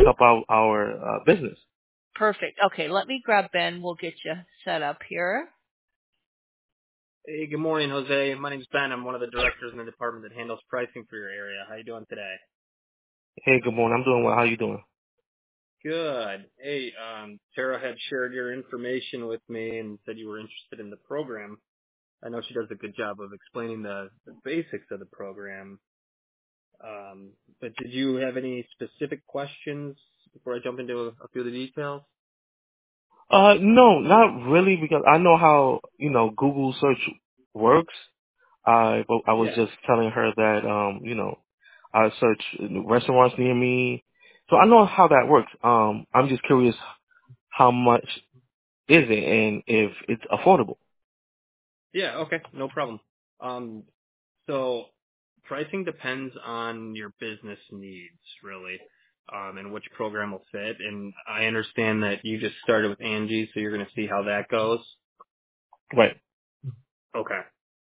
help out our business. Perfect. Okay, let me grab Ben. We'll get you set up here. Hey, good morning, Jose. My name's Ben. I'm one of the directors in the department that handles pricing for your area. How you doing today? Hey, good morning. I'm doing well. How you doing? Good. Hey, Tara had shared your information with me and said you were interested in the program. I know she does a good job of explaining the basics of the program. But did you have any specific questions before I jump into a few of the details? No, not really, because I know how, Google search works. But I was Yeah. just telling her that, I search restaurants near me. So I know how that works. I'm just curious how much is it and if it's affordable. Yeah, okay, no problem. So pricing depends on your business needs, really, and which program will fit. And I understand that you just started with Angie, so you're going to see how that goes. Right. Okay.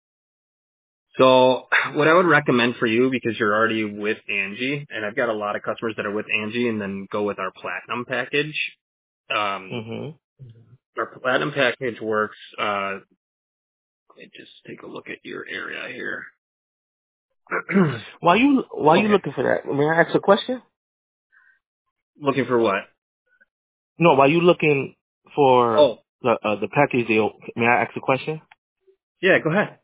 So what I would recommend for you, because you're already with Angie, and I've got a lot of customers that are with Angie and then go with our Platinum package. Um, Mm-hmm. our Platinum package works, let me just take a look at your area here. Why you Okay. looking for that? May I ask a question? Looking for what? No, why you looking for Oh, the package deal? May I ask a question? yeah, go ahead.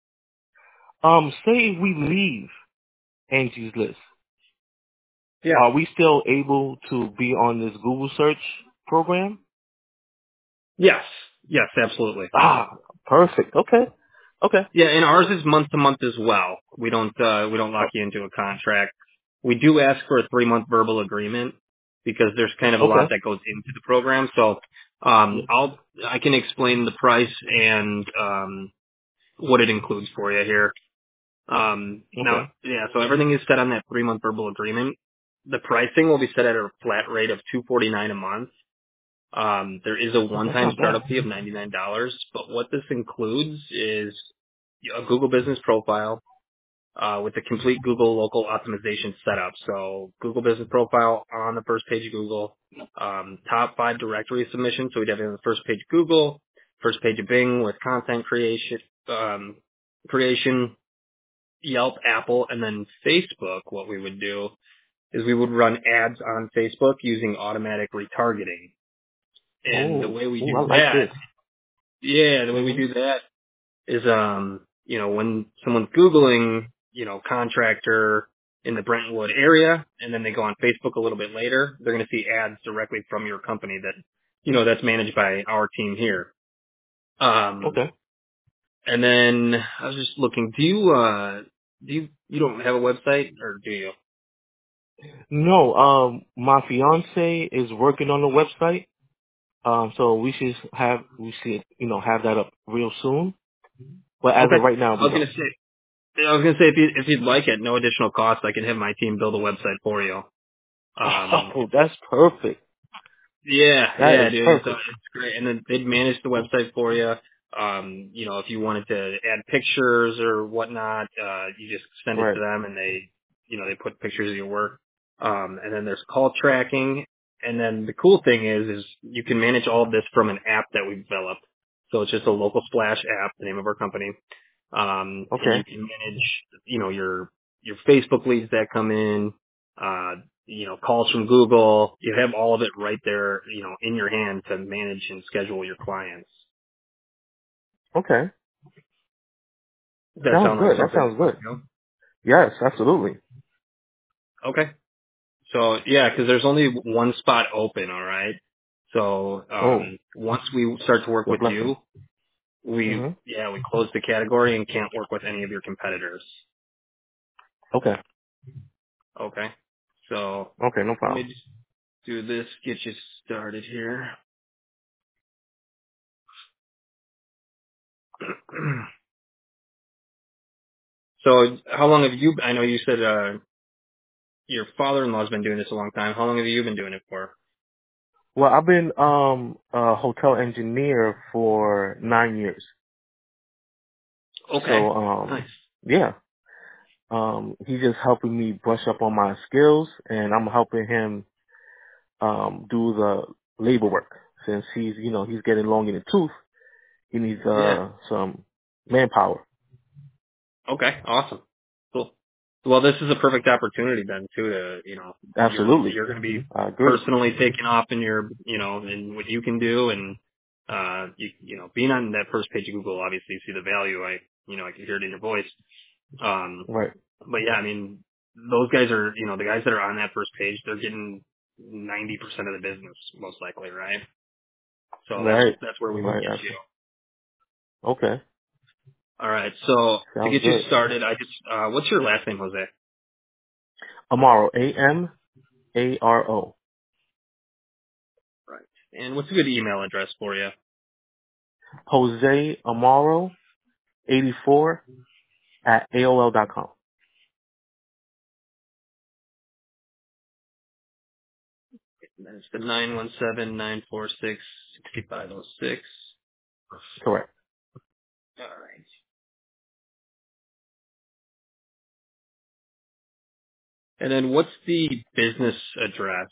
Say we leave Angie's List, Yeah. are we still able to be on this Google search program? Yes. Yes, absolutely. Ah, perfect. Okay. Okay. Yeah, and ours is month to month as well. We don't Oh, lock you into a contract. We do ask for a 3-month verbal agreement because there's kind of a lot okay. that goes into the program. So, Yeah. I can explain the price and, what it includes for you here. Now, Okay. yeah, so everything is set on that 3-month verbal agreement. The pricing will be set at a flat rate of $249 a month. There is a Oh, that's one-time not bad. startup fee of $99, but what this includes is a Google Business Profile with the complete Google local optimization setup. So Google Business Profile on the first page of Google, top 5 directory submissions. So we'd have it on the first page of Google, first page of Bing with content creation, Yelp, Apple, and then Facebook. What we would do is we would run ads on Facebook using automatic retargeting. And the Oh, way we oh, I do like that this. Yeah, the way we Mhm. do that is, when someone's Googling, contractor in the Brentwood area, and then they go on Facebook a little bit later, they're going to see ads directly from your company that's managed by our team here. Um, Okay. and then I was just looking, you don't have a website, or do you? No, my fiance is working on the website. So we should have that up real soon. But as Okay. of right now, I we was going don't. to say, I was going to say if you'd like it, no additional cost, I can have my team build a website for you. Oh, that's perfect. Yeah, That yeah, is dude. perfect. It's great. And then they'd manage the website for you. If you wanted to add pictures or whatnot, you just send it to Right. them and they put pictures of your work. And then there's call tracking. And then the cool thing is you can manage all of this from an app that we developed. So it's just a local splash app, the name of our company. And you Okay. can manage, your Facebook leads that come in, calls from Google. You have all of it right there, in your hand to manage and schedule your clients. Okay. Does that Sounds sound like good. That something sounds you want good. to do? Yes, absolutely. Okay. So yeah, because there's only one spot open. All right. So Oh, once we start to work good with blessing. you, we hmm we close the category and can't work with any of your competitors. Okay. Okay. So Okay, no let me problem. just do this, get you started here. So how long have you? I know you said your father-in-law's been doing this a long time. How long have you been doing it for? Well, I've been a hotel engineer for 9 years. Okay. So Nice. yeah. He's just helping me brush up on my skills, and I'm helping him do the labor work since he's getting long in the tooth. He needs Yeah. some manpower. Okay. Awesome. Cool. Well, this is a perfect opportunity then too to, Absolutely, you're going to be I agree. personally taking off in your, in what you can do and, being on that first page of Google, obviously you see the value. I can hear it in your voice. Right, But yeah, I mean, those guys are, the guys that are on that first page, they're getting 90% of the business most likely, right? So right, that's where we would right. get you. Absolutely. Okay, All right. So to sounds get you good. started, what's your last name, Jose? Amaro, Amaro. Right. And what's a good email address for you? Jose Amaro 84 at AOL.com. That's the 917-946-6506. Correct. All right. And then what's the business address?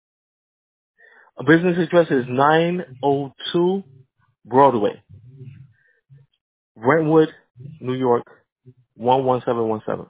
A business address is 902 Broadway, Brentwood, New York 11717.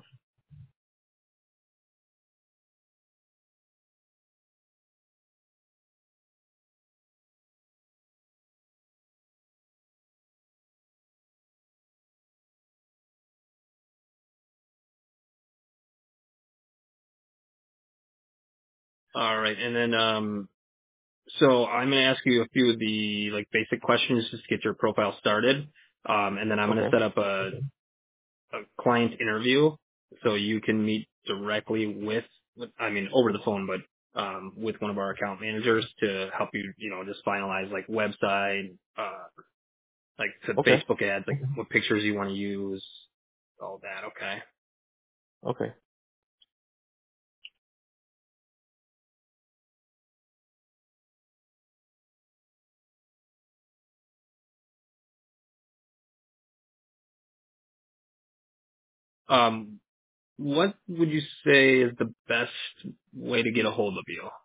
All right. And then, so I'm going to ask you a few of the basic questions just to get your profile started. And then I'm going to Okay. set up a client interview so you can meet directly over the phone, but with one of our account managers to help you, just finalize website, to Okay. Facebook ads, what pictures you want to use, all that. Okay. Okay. What would you say is the best way to get a hold of you?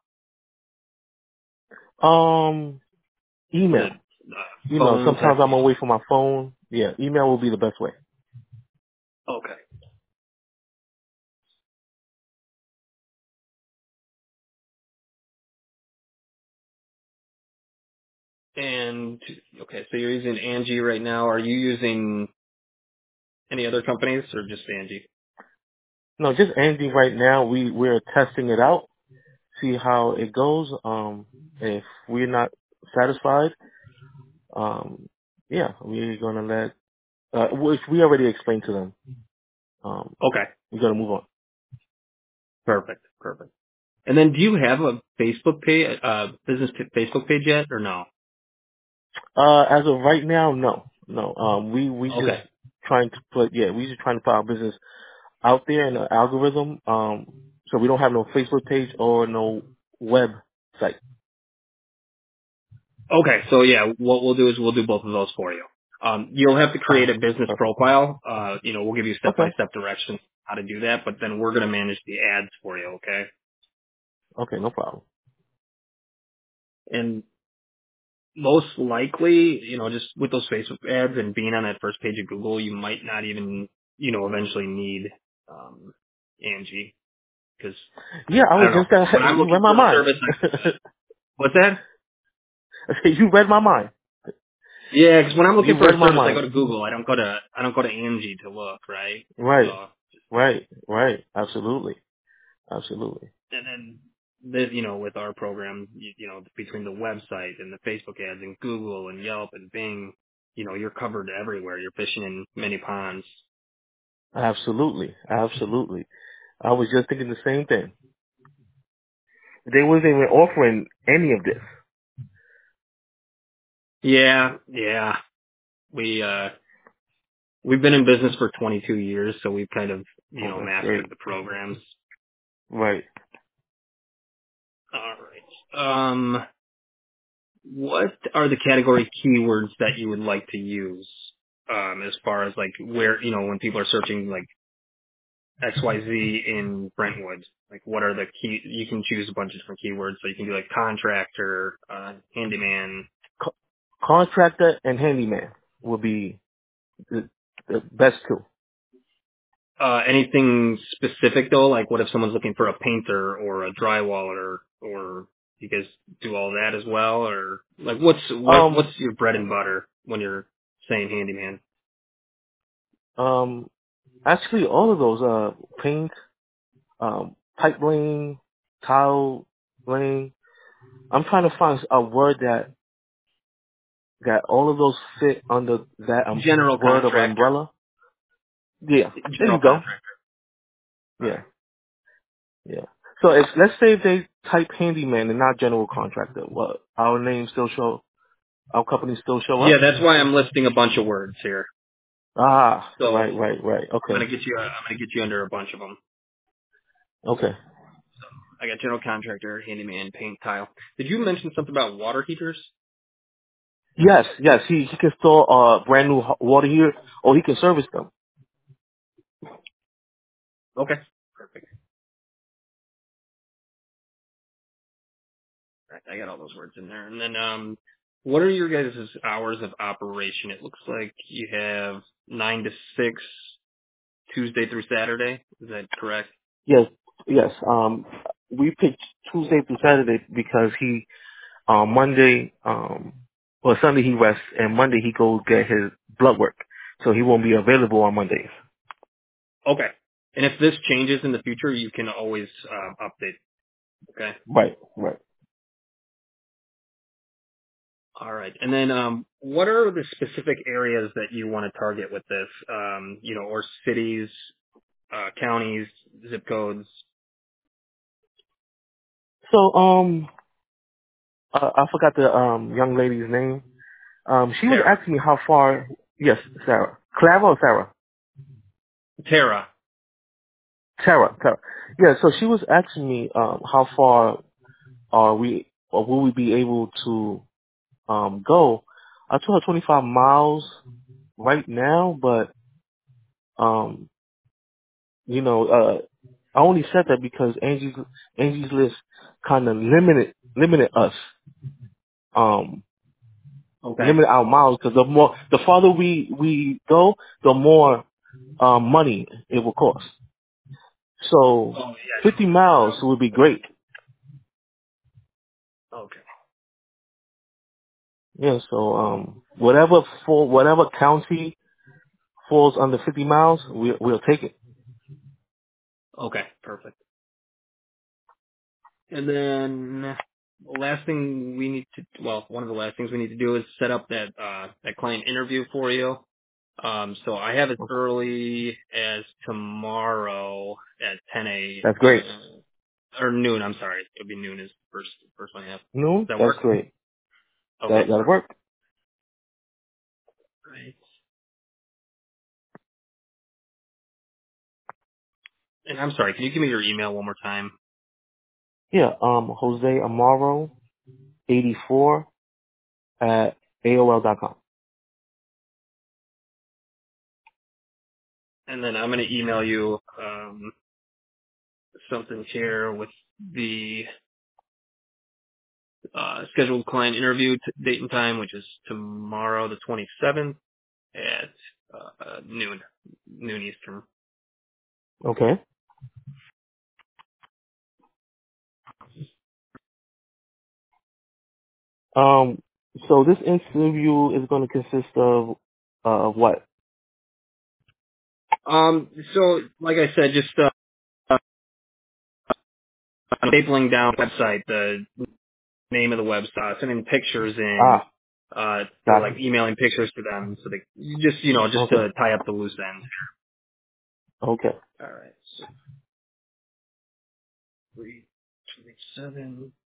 Is Email. it phone, Sometimes text? I'm away from my phone. Yeah, email will be the best way. Okay. And okay, so you're using Angie right now. Are you using any other companies or just Angie? No, just Andy right now. We're testing it out, see how it goes. If we're not satisfied, yeah, we're gonna which we already explained to them. Okay. We're gonna move on. Perfect. Perfect. And then do you have a Facebook page, Facebook page yet or no? As of right now, no, no. We just Okay. we just trying to put our business out there in the algorithm. So we don't have no Facebook page or no website. Okay. So yeah, what we'll do is we'll do both of those for you. You'll have to create Oh, a business perfect. profile. We'll give you Okay. step-by-step directions how to do that, but then we're going to manage the ads for you. Okay. Okay, no problem. And most likely, just with those Facebook ads and being on that first page of Google, you might not even, eventually need, Angie. Cause Yeah, I I was don't know. just When I'm you read looking my for a mind. service, what's that? You read my mind. Yeah, because when I'm You looking for read a my service, I mind. go to Google. I don't go to Angie to look, right? Right. So, Right. Right. Absolutely. Absolutely. and then, with our program, between the website and the Facebook ads and Google and Yelp and Bing, you're covered everywhere. You're fishing in many ponds. Absolutely. Absolutely. I was just thinking the same thing. They wasn't even offering any of this. Yeah, yeah. We, we've been in business for 22 years, so we've kind of, Oh, that's great. mastered the programs. Right. All right. What are the category keywords that you would like to use? As far as where, when people are searching XYZ in Brentwood. Like, what are the key? You can choose a bunch of different keywords, so you can do like contractor, handyman. Co- Contractor and handyman would be the best two. Anything specific though? Like, what if someone's looking for a painter or a drywaller, or you guys do all that as well, or like, what's your bread and butter when you're saying handyman? Actually, all of those, paint, pipe laying, tile laying. I'm trying to find a word that all of those fit under that General word of contractor. umbrella. Yeah, there General you go. contractor. All Yeah, right. yeah. So let's say if they type handyman and not general contractor, what our name still show, our company still show Yeah, up? that's why I'm listing a bunch of words here. Ah, right, So right, right. I'm Okay, gonna get you under a bunch of them. okay. I got general contractor, handyman, paint, tile. Did you mention something about water heaters? Yes, yes. He can store brand new water heater, or he can service them. Okay. Perfect. All right, I got all those words in there. And then, what are your guys' hours of operation? It looks like you have 9 to 6 Tuesday through Saturday. Is that correct? Yes, yes. We picked Tuesday through Saturday because he Monday, well Sunday he rests, and Monday he goes get his blood work, so he won't be available on Mondays. Okay. And if this changes in the future, you can always update. Okay. Right, right. All right. And then, what are the specific areas that you want to target with this? Or cities, counties, zip codes. So I forgot the young lady's name. She was Tara. asking me how far. Yes, Sarah. Clara or Sarah? Tara. Sarah. Sarah. Yeah. So she was asking me how far are we, or will we be able to go? I told her 25 miles right now, but um I only said that because Angie's list kind of limited us, um, Okay. limited our miles, because the farther we go, the more money it will cost. So Oh, yeah. 50 miles would be great. Okay. Yeah. So whatever county falls under 50 miles, we'll take it. Okay. Perfect. And then the last thing we need to, well, one of the last things we need to do is set up that client interview for you. So I have as early as tomorrow at 10 That's great. or noon. I'm sorry. It'll be noon is the first one I have. No, Does that that's work? great. Okay. That'll Perfect. work. Right. And I'm sorry. Can you give me your email one more time? Yeah. Jose Amaro 84 at AOL.com. And then I'm going to email you something here with the scheduled client interview date and time, which is tomorrow, the 27th at noon Eastern. Okay. Um, so this interview is going to consist of what? So like I said, just stapling down the website, the name of the website, sending pictures in, Ah, or got like it. emailing pictures to them, so they just Okay. to tie up the loose ends. Okay. All right, so 327.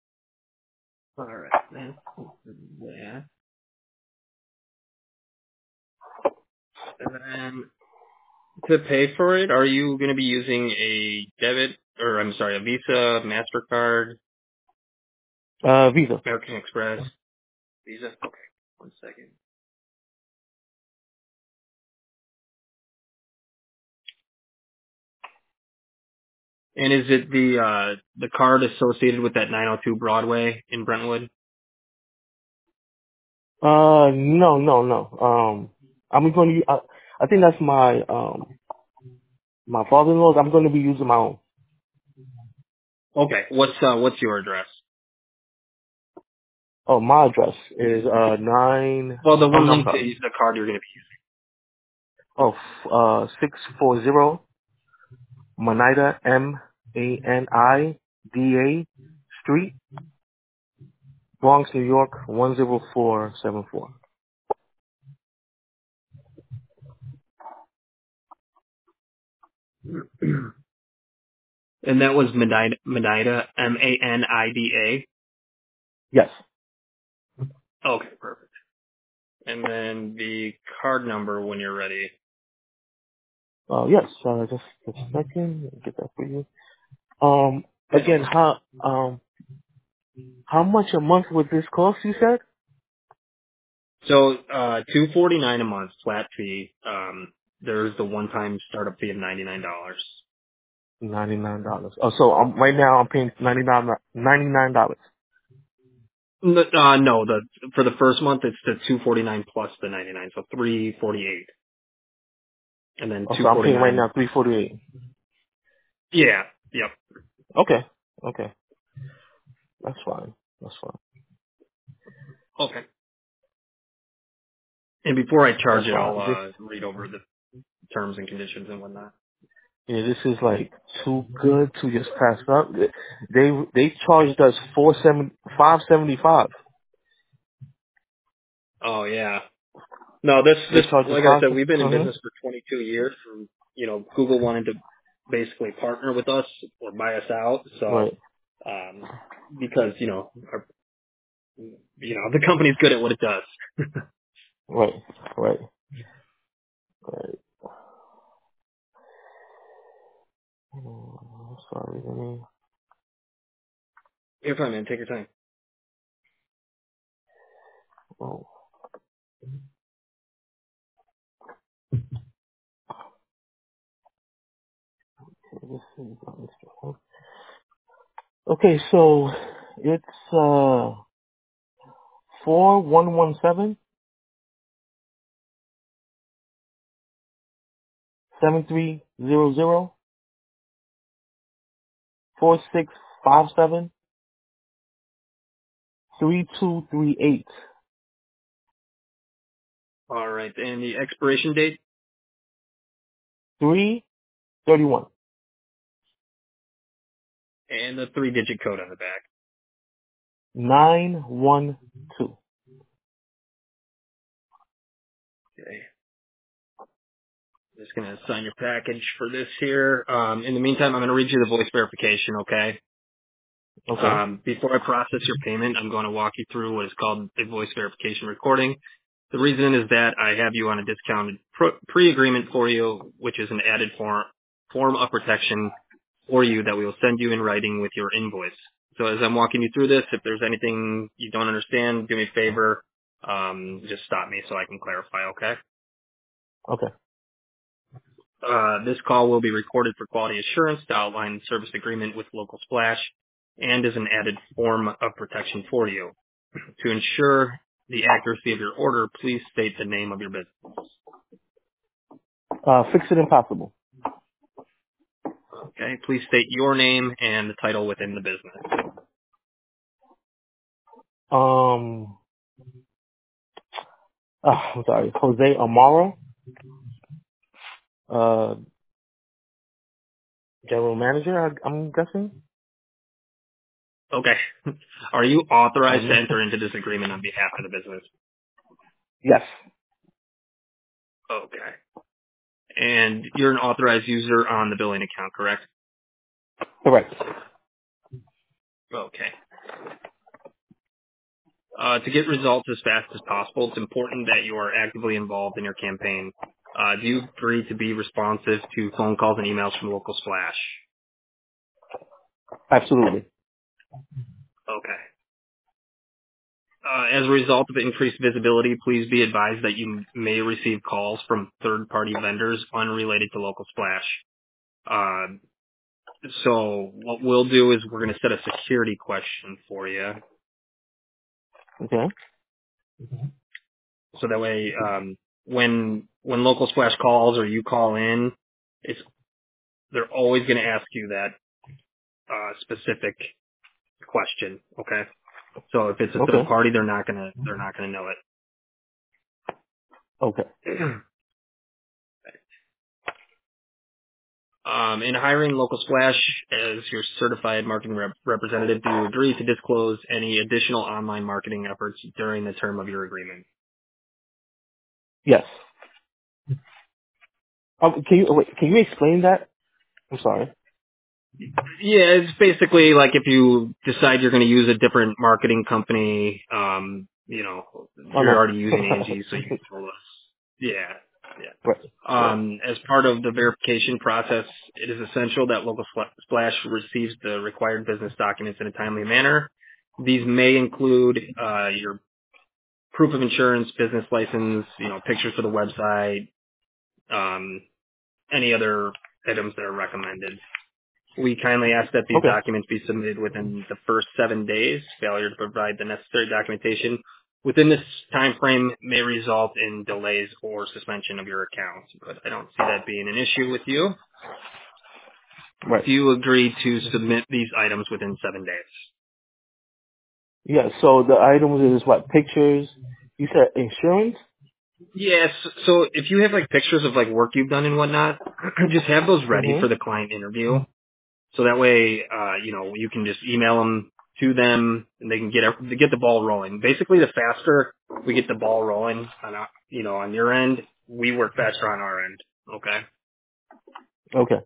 All right, then. Yeah. And then to pay for it, are you going to be using a a Visa, MasterCard, Visa. American Express? Visa? Okay, 1 second. And is it the card associated with that 902 Broadway in Brentwood? No. I'm going to. I think that's my father-in-law's. I'm going to be using my own. Okay. What's your address? Oh, my address is 9. Well, the Oh one no, I'm linked to sorry. the card you're going to be 640 Manida Manida Street, Bronx, New York 10474. using. And that was Manida, Manida. Yes. Okay, perfect. And then the card number when you're ready. Yes. Just a second. Let me get that for you. Yeah, no Again, worries. how much a month would this cost? You said So, $249 a month flat fee. There's the one-time startup fee of $99. $99. Oh, so right now I'm paying $99. No, for the first month it's the 249 plus the 99, so 348, and then Oh, so I'm paying right 249. now $348. Yeah, yep. Okay. That's fine. Okay. And before I charge That's it, fine. This, I'll read over the terms and conditions and whatnot. yeah, this is like too good to just pass up. They charged us 575. Oh yeah. No, this They charged us like I five. said, we've been in Uh-huh. business for 22 years. From Google wanted to basically partner with us or buy us out. So, Right. because the company's good at what it does. Right. Right. Right. Sorry, let me. You're fine, man. Take your time. Oh, this is. Okay, so it's 4117 7300 4657 3238 All right, and the expiration date 331. and the 3-digit code on the back. 912. Okay. Just gonna sign your package for this here. In the meantime, I'm gonna read you the voice verification. Okay. Okay. Before I process your payment, I'm going to walk you through what is called a voice verification recording. The reason is that I have you on a discounted pre-agreement for you, which is an added form of protection for you that we will send you in writing with your invoice. So as I'm walking you through this, if there's anything you don't understand, do me a favor, just stop me so I can clarify, okay? Okay. This call will be recorded for quality assurance to outline the service agreement with Local Splash and is an added form of protection for you. To ensure the accuracy of your order, please state the name of your business. Fix it impossible. Okay, please state your name and the title within the business. Um, I'm sorry. Jose Amaro, uh, general manager, I'm guessing. Okay. Are you authorized to Um, enter into this agreement on behalf of the business? yes. Okay. And you're an authorized user on the billing account, correct? Correct. Okay. To get results as fast as possible, it's important that you are actively involved in your campaign. Do you agree to be responsive to phone calls and emails from Local Splash? Absolutely. Okay. As a result of increased visibility, please be advised that you may receive calls from third-party vendors unrelated to Local Splash. So what we'll do is we're going to set a security question for you. Okay. So that way, when Local Splash calls or you call in, they're always going to ask you that specific question. Okay. So if it's a third Okay. party, they're not gonna know Okay. it. In hiring Local Splash as your certified marketing representative, do you agree to disclose any additional online marketing efforts during the term of your agreement? Yes. Can you explain that? I'm sorry. Yeah, it's basically like if you decide you're going to use a different marketing company, Oh you're no. already using Angie, so you can tell us. Yeah, yeah. Right. Right. As part of the verification process, it is essential that Local Splash receives the required business documents in a timely manner. These may include your proof of insurance, business license, pictures for the website, any other items that are recommended. We kindly ask that these Okay. documents be submitted within the first 7 days. Failure to provide the necessary documentation within this time frame may result in delays or suspension of your account, but I don't see that being an issue with you. Right. Do you agree to submit these items within 7 days? Yeah. So the items is what? Pictures. You said insurance. Yes. So if you have like pictures of like work you've done and whatnot, just have those ready Mhm. for the client interview. So that way, you can just email them to them and they can get the ball rolling. Basically, the faster we get the ball rolling on your end, we work faster on our end. Okay. Okay.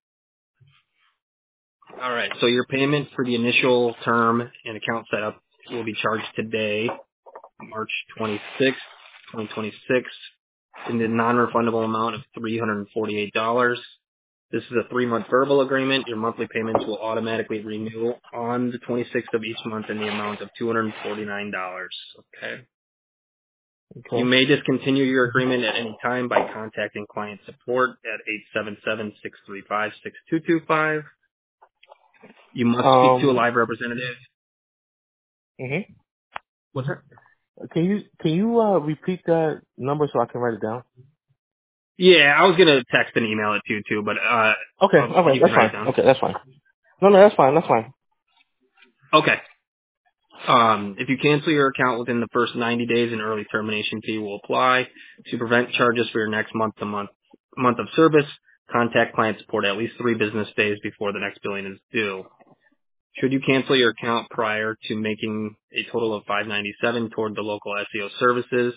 All right. So your payment for the initial term and account setup will be charged today, March 26th, 2026, in the non-refundable amount of $348. This is a 3-month verbal agreement. Your monthly payments will automatically renew on the 26th of each month in the amount of $249. Okay. You Okay. may discontinue your agreement at any time by contacting client support at 877-635-6225. You must speak to a live representative. Mhm. What's that? Can you repeat that number so I can write it down? Yeah, I was gonna text and email it to you too, but Okay. All right. you can That's write it fine. down. Okay. That's fine. No, that's fine. That's fine. Okay. If you cancel your account within the first 90 days, an early termination fee will apply. To prevent charges for your next month of service, contact client support at least 3 business days before the next billing is due. Should you cancel your account prior to making a total of $597 toward the local SEO services,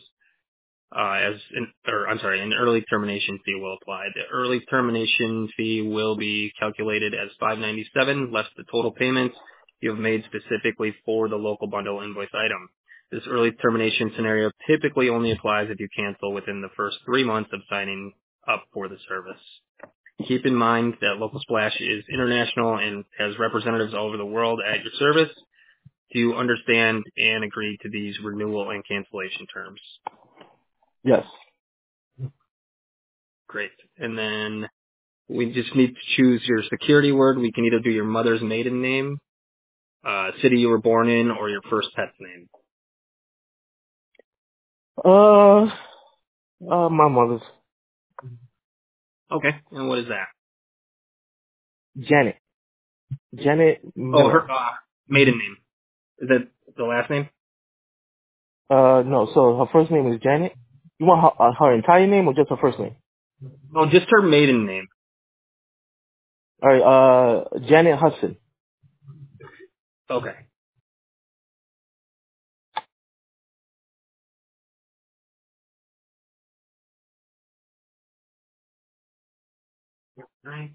an early termination fee will apply. The early termination fee will be calculated as $597 less the total payments you have made specifically for the local bundle invoice item. This early termination scenario typically only applies if you cancel within the first 3 months of signing up for the service. Keep in mind that Local Splash is international and has representatives all over the world at your service. Do you understand and agree to these renewal and cancellation terms? Yes. Great. And then we just need to choose your security word. We can either do your mother's maiden name, city you were born in, or your first pet's name. My mother's Okay. And what is that? Janet. Janet Oh, Miller. her maiden name. Is that the last name? No. So her first name is Janet. You want her entire name or just her first name? Oh, just her maiden name. All right. Janet Hudson. Okay. Right.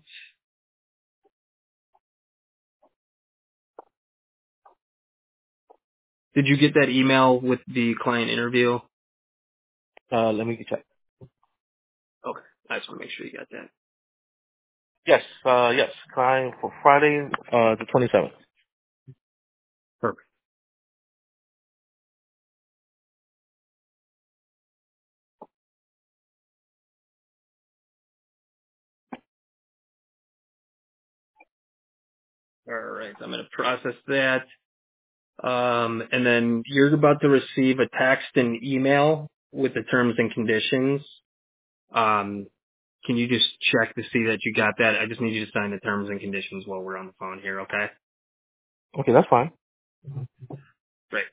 Did you get that email with the client interview? Let me check. Okay. I just want to make sure you got that. Yes. Time for Friday, the 27th. Perfect. All right, I'm going to process that. And then you're about to receive a text and email with the terms and conditions. Um, can you just check to see that you got that? I just need you to sign the terms and conditions while we're on the phone here, okay? Okay, that's fine. Great.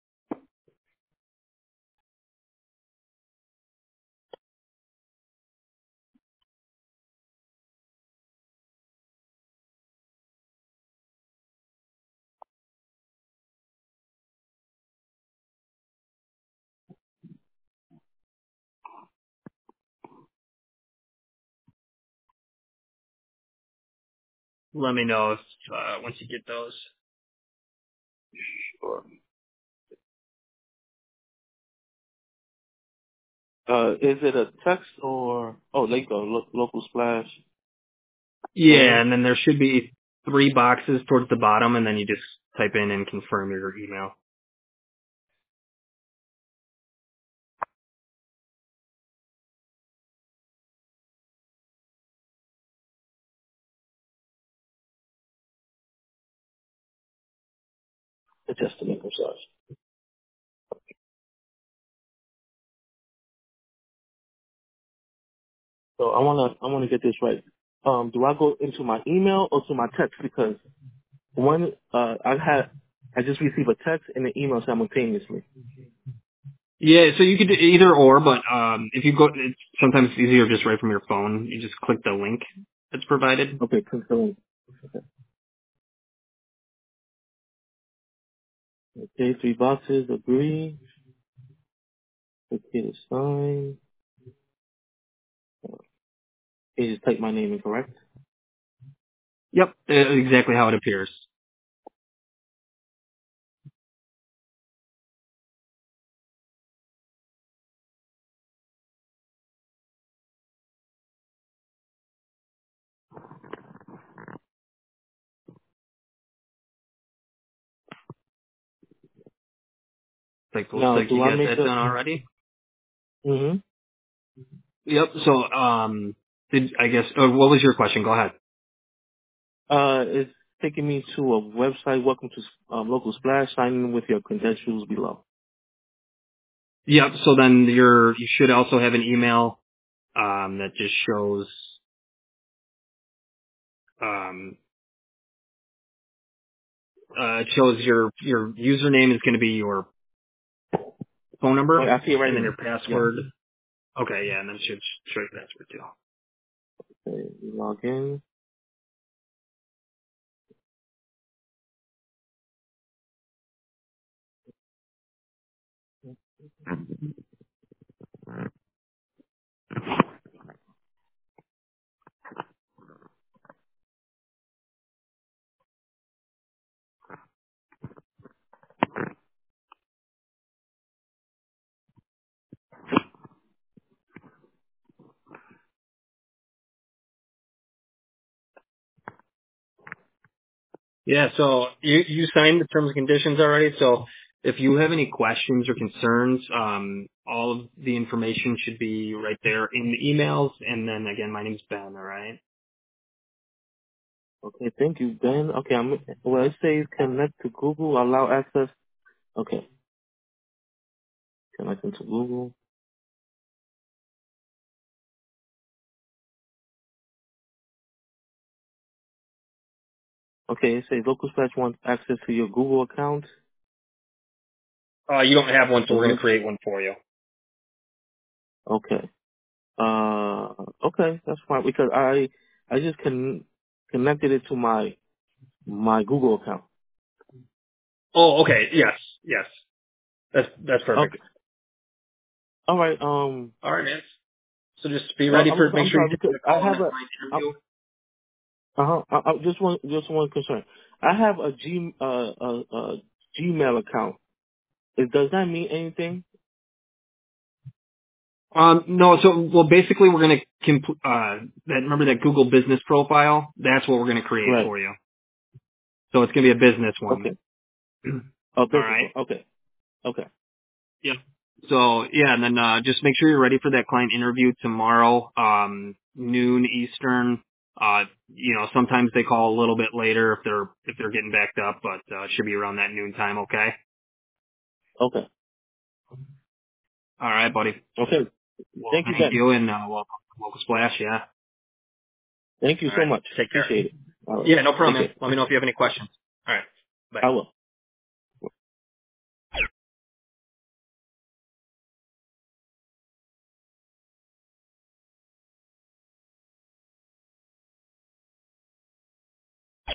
Let me know if once you get those. Sure. Is it a text or, there you go, local splash Yeah, signing? and then there should be 3 boxes towards the bottom, and then you just type in and confirm your email. Just to make them sorry. So I wanna get this right. Do I go into my email or to my text? Because one, I just received a text and an email simultaneously. Yeah, so you could do either or, but if you go, sometimes it's easier just right from your phone. You just click the link that's provided. Okay, confirm. Okay, 3 boxes, agree. Okay, to sign. Okay, just type my name in, correct? Yep, exactly how it appears. Looks Now, like do you I got make that the, done already. mm-hmm. Yep. So, I guess, what was your question? Go ahead. It's taking me to a website. Welcome to Local Splash. Sign in with your credentials below. Yep. So then you should also have an email, that just shows, um, it shows your username is going to be your phone Oh, number I see it right and then here. your Yeah. password. Okay. Yeah. And then it should show your password too. Okay, log in. Yeah, so you signed the terms and conditions already. So if you have any questions or concerns, all of the information should be right there in the emails. And then again, my name's Ben. All right. Okay, thank you, Ben. Okay, well, it says connect to Google, allow access. Okay, connecting to Google. Okay, it says Local Splash wants access to your Google account. You don't have one, so we're Uh, gonna create one for you. okay. Okay, that's fine because I just connected it to my Google account. Oh, okay. Yes, yes. That's perfect. Okay. All right. All right, man. So just be ready for. Make I'm sure you sorry take because the I call, and have that's a my interview. just one concern. I have a Gmail account. Does that mean anything? No, so basically we're going to remember that Google Business Profile. That's what we're going to create Right. for you. So it's going to be a business one. Okay. All right. Okay. Okay. Yeah. So yeah, and then just make sure you're ready for that client interview tomorrow, noon Eastern. Sometimes they call a little bit later if they're getting backed up, but it should be around that noon time. Okay. Okay. All right, buddy. Okay. Well, Thank you, thank Ben. you, and welcome Splash. Yeah. Thank you All so right. much. Take care. Appreciate it. All right. Yeah, no problem, Take man. care. Let me know if you have any questions. All right. Bye. I will.